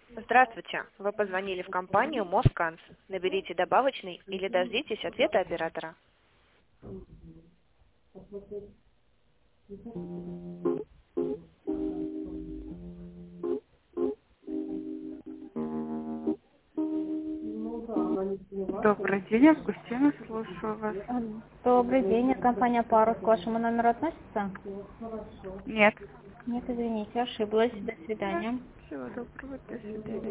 Здравствуйте. Вы позвонили в компанию Москанс. Наберите добавочный или дождитесь ответа оператора. Добрый день, Августина, слушаю вас. Добрый день, компания Парус к вашему номеру относится? Нет. Нет, извините, ошиблась. До свидания. Всего доброго, до свидания.